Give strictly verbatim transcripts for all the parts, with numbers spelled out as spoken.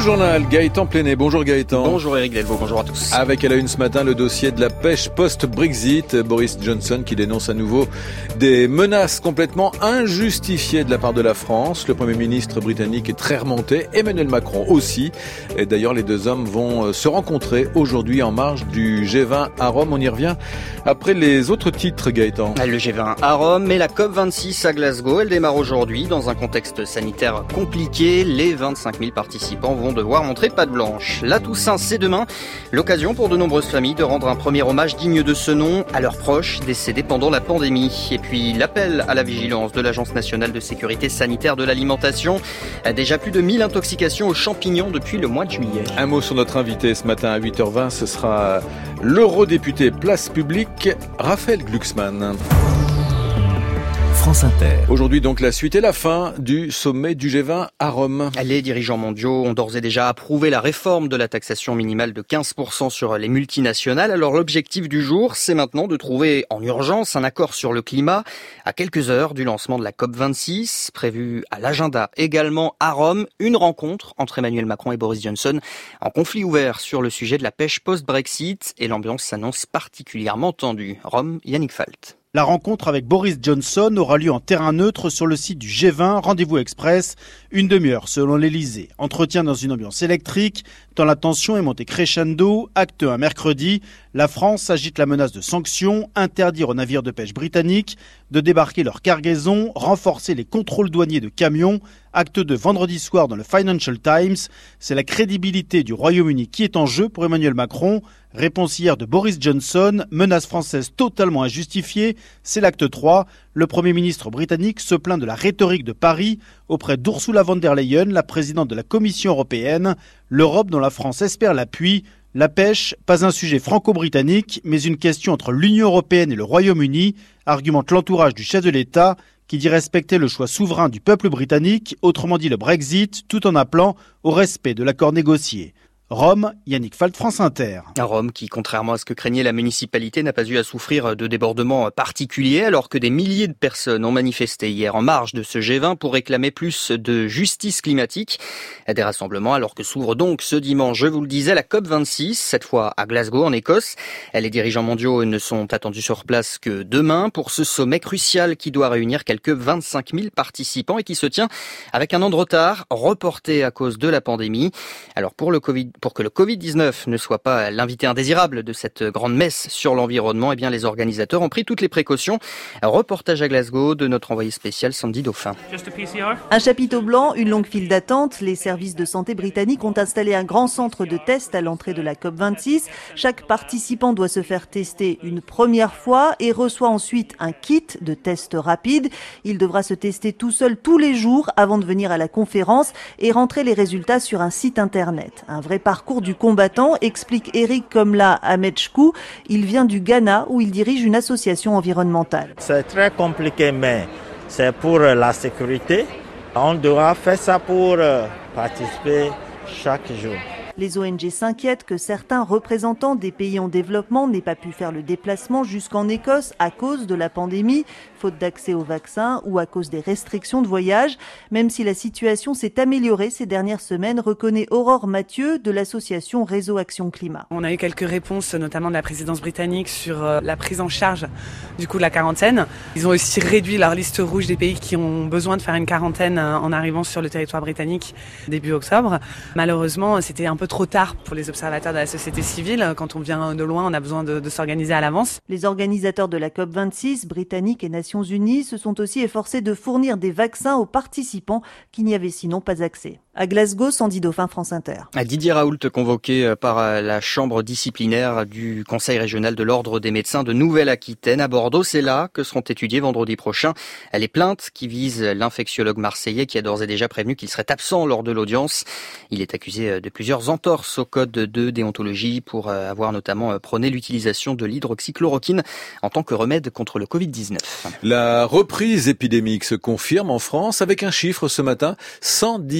journal, Gaëtan Plenet. Bonjour Gaëtan. Bonjour Eric Delvaux, bonjour à tous. Avec à la une ce matin le dossier de la pêche post-Brexit. Boris Johnson qui dénonce à nouveau des menaces complètement injustifiées de la part de la France. Le Premier ministre britannique est très remonté, Emmanuel Macron aussi. Et d'ailleurs les deux hommes vont se rencontrer aujourd'hui en marge du G vingt à Rome. On y revient après les autres titres, Gaëtan. Le G vingt à Rome et la COP vingt-six à Glasgow. Elle démarre aujourd'hui dans un contexte sanitaire compliqué. Les vingt-cinq mille participants vont devoir montrer patte blanche. La Toussaint, c'est demain. L'occasion pour de nombreuses familles de rendre un premier hommage digne de ce nom à leurs proches décédés pendant la pandémie. Et puis l'appel à la vigilance de l'Agence nationale de sécurité sanitaire de l'alimentation. Déjà plus de mille intoxications aux champignons depuis le mois de juillet. Un mot sur notre invité ce matin à huit heures vingt. Ce sera l'eurodéputé Place Publique, Raphaël Glucksmann. France Inter. Aujourd'hui donc la suite et la fin du sommet du G vingt à Rome. Les dirigeants mondiaux ont d'ores et déjà approuvé la réforme de la taxation minimale de quinze pour cent sur les multinationales. Alors l'objectif du jour, c'est maintenant de trouver en urgence un accord sur le climat à quelques heures du lancement de la COP vingt-six. Prévu à l'agenda également à Rome, une rencontre entre Emmanuel Macron et Boris Johnson en conflit ouvert sur le sujet de la pêche post-Brexit et l'ambiance s'annonce particulièrement tendue. Rome, Yannick Falt. La rencontre avec Boris Johnson aura lieu en terrain neutre sur le site du G vingt, rendez-vous express, une demi-heure selon l'Elysée. Entretien dans une ambiance électrique, tant la tension est montée crescendo. Acte un mercredi, la France agite la menace de sanctions, interdire aux navires de pêche britanniques de débarquer leur cargaison, renforcer les contrôles douaniers de camions. Acte deux vendredi soir dans le Financial Times, c'est la crédibilité du Royaume-Uni qui est en jeu pour Emmanuel Macron. Réponse hier de Boris Johnson, menace française totalement injustifiée. C'est l'acte trois. Le Premier ministre britannique se plaint de la rhétorique de Paris auprès d'Ursula von der Leyen, la présidente de la Commission européenne. L'Europe dont la France espère l'appui. La pêche, pas un sujet franco-britannique, mais une question entre l'Union européenne et le Royaume-Uni, argumente l'entourage du chef de l'État, qui dit respecter le choix souverain du peuple britannique, autrement dit le Brexit, tout en appelant au respect de l'accord négocié. Rome, Yannick Falt, France Inter. À Rome, qui, contrairement à ce que craignait la municipalité, n'a pas eu à souffrir de débordements particuliers, alors que des milliers de personnes ont manifesté hier en marge de ce G vingt pour réclamer plus de justice climatique. Des rassemblements, alors que s'ouvre donc ce dimanche, je vous le disais, la COP vingt-six, cette fois à Glasgow, en Écosse. Les dirigeants mondiaux ne sont attendus sur place que demain pour ce sommet crucial qui doit réunir quelques vingt-cinq mille participants et qui se tient avec un an de retard, reporté à cause de la pandémie. Alors pour le Covid, Pour que le covid dix-neuf ne soit pas l'invité indésirable de cette grande messe sur l'environnement, eh bien les organisateurs ont pris toutes les précautions. Un reportage à Glasgow de notre envoyé spécial Sandy Dauphin. Un chapiteau blanc, une longue file d'attente. Les services de santé britanniques ont installé un grand centre de test à l'entrée de la COP vingt-six. Chaque participant doit se faire tester une première fois et reçoit ensuite un kit de test rapide. Il devra se tester tout seul tous les jours avant de venir à la conférence et rentrer les résultats sur un site internet. Un vrai parcours du combattant, explique Eric Komla Amechkou. Il vient du Ghana où il dirige une association environnementale. C'est très compliqué, mais c'est pour la sécurité. On doit faire ça pour participer chaque jour. Les O N G s'inquiètent que certains représentants des pays en développement n'aient pas pu faire le déplacement jusqu'en Écosse à cause de la pandémie, faute d'accès aux vaccins ou à cause des restrictions de voyage. Même si la situation s'est améliorée ces dernières semaines, reconnaît Aurore Mathieu de l'association Réseau Action Climat. On a eu quelques réponses, notamment de la présidence britannique, sur la prise en charge du coup de la quarantaine. Ils ont aussi réduit leur liste rouge des pays qui ont besoin de faire une quarantaine en arrivant sur le territoire britannique début octobre. Malheureusement, c'était un peu trop tard pour les observateurs de la société civile. Quand on vient de loin, on a besoin de, de s'organiser à l'avance. Les organisateurs de la COP vingt-six, britanniques et Nations Unies, se sont aussi efforcés de fournir des vaccins aux participants qui n'y avaient sinon pas accès. À Glasgow, Sandy Dauphin, France Inter. Didier Raoult, convoqué par la chambre disciplinaire du Conseil régional de l'Ordre des médecins de Nouvelle-Aquitaine à Bordeaux. C'est là que seront étudiées vendredi prochain les plaintes qui visent l'infectiologue marseillais qui a d'ores et déjà prévenu qu'il serait absent lors de l'audience. Il est accusé de plusieurs entorses au code de déontologie pour avoir notamment prôné l'utilisation de l'hydroxychloroquine en tant que remède contre le covid dix-neuf. La reprise épidémique se confirme en France avec un chiffre ce matin, cent dix-sept mille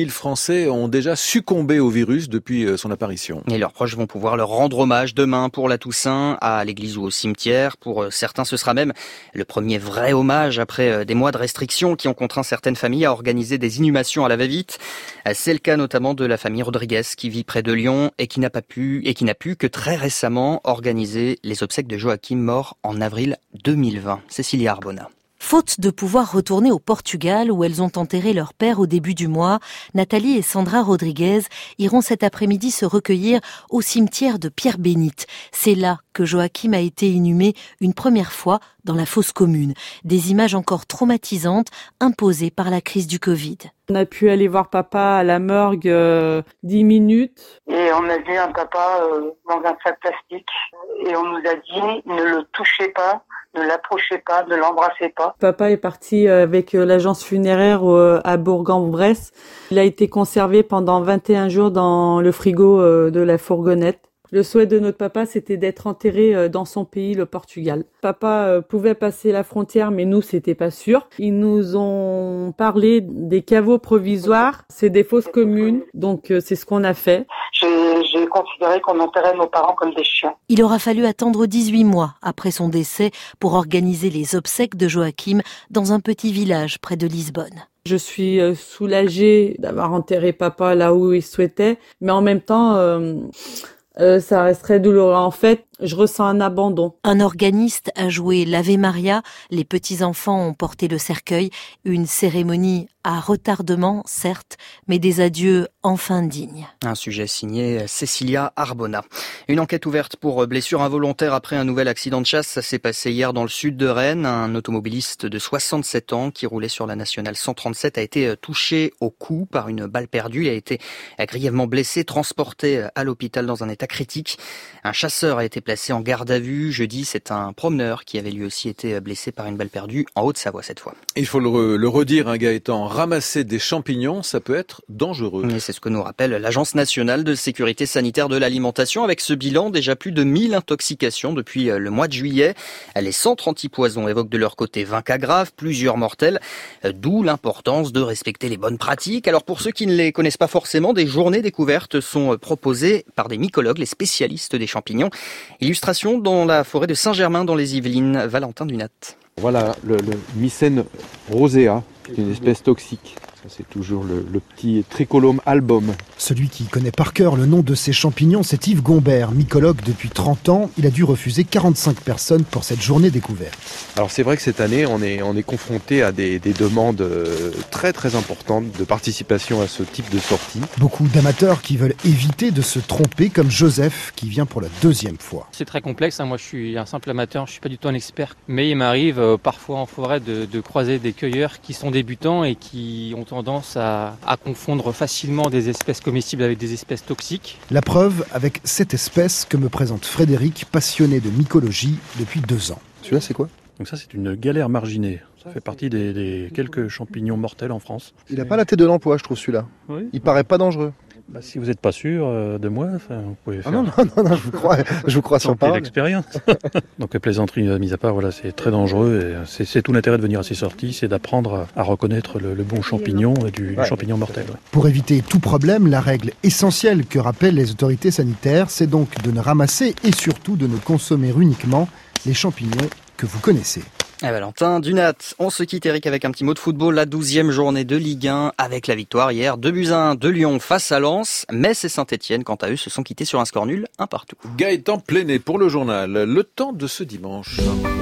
mille Français ont déjà succombé au virus depuis son apparition. Et leurs proches vont pouvoir leur rendre hommage demain pour la Toussaint, à l'église ou au cimetière. Pour certains, ce sera même le premier vrai hommage après des mois de restrictions qui ont contraint certaines familles à organiser des inhumations à la va-vite. C'est le cas notamment de la famille Rodriguez qui vit près de Lyon et qui n'a pas pu, et qui n'a pu que très récemment organiser les obsèques de Joachim, mort en avril deux mille vingt. Cécilia Arbona. Faute de pouvoir retourner au Portugal où elles ont enterré leur père au début du mois, Nathalie et Sandra Rodriguez iront cet après-midi se recueillir au cimetière de Pierre-Bénite. C'est là que Joachim a été inhumé une première fois dans la fosse commune. Des images encore traumatisantes imposées par la crise du Covid. On a pu aller voir papa à la morgue euh, dix minutes. Et on a vu un papa euh, dans un sac plastique. Et on nous a dit ne le touchez pas. Ne l'approchez pas, ne l'embrassez pas. Papa est parti avec l'agence funéraire à Bourg-en-Bresse. Il a été conservé pendant vingt et un jours dans le frigo de la fourgonnette. Le souhait de notre papa, c'était d'être enterré dans son pays, le Portugal. Papa pouvait passer la frontière, mais nous, c'était pas sûr. Ils nous ont parlé des caveaux provisoires. C'est des fosses communes, donc c'est ce qu'on a fait. J'ai, j'ai considéré qu'on enterrait nos parents comme des chiens. Il aura fallu attendre dix-huit mois après son décès pour organiser les obsèques de Joachim dans un petit village près de Lisbonne. Je suis soulagée d'avoir enterré papa là où il souhaitait, mais en même temps... Euh, Euh, ça resterait douloureux. En fait, je ressens un abandon. Un organiste a joué l'Ave Maria, les petits-enfants ont porté le cercueil, une cérémonie à retardement, certes, mais des adieux enfin dignes. Un sujet signé Cécilia Arbona. Une enquête ouverte pour blessure involontaire après un nouvel accident de chasse. Ça s'est passé hier dans le sud de Rennes. Un automobiliste de soixante-sept ans qui roulait sur la nationale cent trente-sept a été touché au cou par une balle perdue. Il a été grièvement blessé, transporté à l'hôpital dans un état critique. Un chasseur a été placé en garde à vue. Jeudi, c'est un promeneur qui avait lui aussi été blessé par une balle perdue en Haute-Savoie cette fois. Il faut le, re, le redire, hein, Gaëtan, ramasser des champignons, ça peut être dangereux. Et c'est ce que nous rappelle l'Agence nationale de sécurité sanitaire de l'alimentation. Avec ce bilan, déjà plus de mille intoxications depuis le mois de juillet. Les centres antipoison évoquent de leur côté vingt cas graves, plusieurs mortels, d'où l'importance de respecter les bonnes pratiques. Alors pour ceux qui ne les connaissent pas forcément, des journées découvertes sont proposées par des mycologues, les spécialistes des champignons. Illustration dans la forêt de Saint-Germain dans les Yvelines, Valentin Dunat. Voilà le, le Mycène rosea, qui est une espèce toxique. Ça, c'est toujours le, le petit Tricolome album. Celui qui connaît par cœur le nom de ces champignons, c'est Yves Gombert, mycologue depuis trente ans. Il a dû refuser quarante-cinq personnes pour cette journée découverte. Alors c'est vrai que cette année, on est, on est confronté à des, des demandes très très importantes de participation à ce type de sortie. Beaucoup d'amateurs qui veulent éviter de se tromper, comme Joseph, qui vient pour la deuxième fois. C'est très complexe, hein. Moi je suis un simple amateur, je ne suis pas du tout un expert. Mais il m'arrive euh, parfois en forêt de, de croiser des cueilleurs qui sont débutants et qui ont tendance à, à confondre facilement des espèces comestibles avec des espèces toxiques. La preuve avec cette espèce que me présente Frédéric, passionné de mycologie depuis deux ans. Celui-là, c'est quoi ? Donc ça, c'est une galère marginée. Ça fait partie des, des quelques champignons mortels en France. Il n'a pas la tête de l'emploi, je trouve, celui-là. Oui. Il paraît pas dangereux. Bah, si vous n'êtes pas sûr euh, de moi, vous pouvez faire... Ah non, non, non, non, je vous crois, je vous crois sur parole. L'expérience. Donc plaisanterie mise à part, voilà, c'est très dangereux. Et c'est, c'est tout l'intérêt de venir à ces sorties, c'est d'apprendre à, à reconnaître le, le bon champignon et du, ouais. du champignon mortel. Ouais. Pour éviter tout problème, la règle essentielle que rappellent les autorités sanitaires, c'est donc de ne ramasser et surtout de ne consommer uniquement les champignons que vous connaissez. Ah Valentin Dunat, on se quitte Eric avec un petit mot de football, la douzième journée de Ligue un avec la victoire hier deux buts à un de Lyon face à Lens. Metz et Saint-Etienne, quant à eux, se sont quittés sur un score nul, un partout. Gaëtan Pléné pour le journal, le temps de ce dimanche.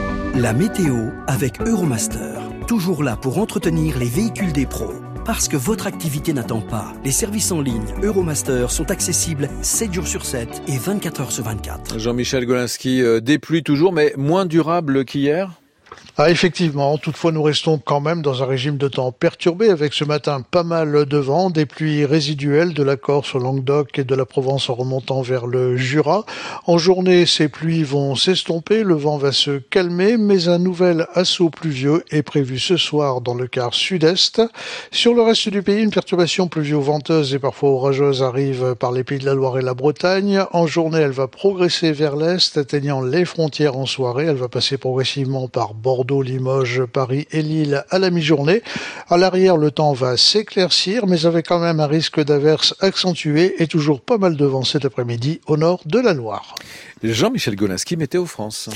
La météo avec Euromaster, toujours là pour entretenir les véhicules des pros. Parce que votre activité n'attend pas, les services en ligne Euromaster sont accessibles sept jours sur sept et vingt-quatre heures sur vingt-quatre. Jean-Michel Golinski, euh, des pluies toujours, mais moins durables qu'hier ? Ah, effectivement, toutefois nous restons quand même dans un régime de temps perturbé avec ce matin pas mal de vent, des pluies résiduelles de la Corse au Languedoc et de la Provence en remontant vers le Jura. En journée, ces pluies vont s'estomper, le vent va se calmer, mais un nouvel assaut pluvieux est prévu ce soir dans le quart sud-est. Sur le reste du pays, une perturbation pluvio-venteuse et parfois orageuse arrive par les Pays de la Loire et la Bretagne. En journée, elle va progresser vers l'est, atteignant les frontières en soirée. Elle va passer progressivement par Bordeaux. Bordeaux, Limoges, Paris et Lille à la mi-journée. À l'arrière, le temps va s'éclaircir, mais avec quand même un risque d'averse accentué et toujours pas mal de vent cet après-midi au nord de la Loire. Jean-Michel Golinski, Météo France.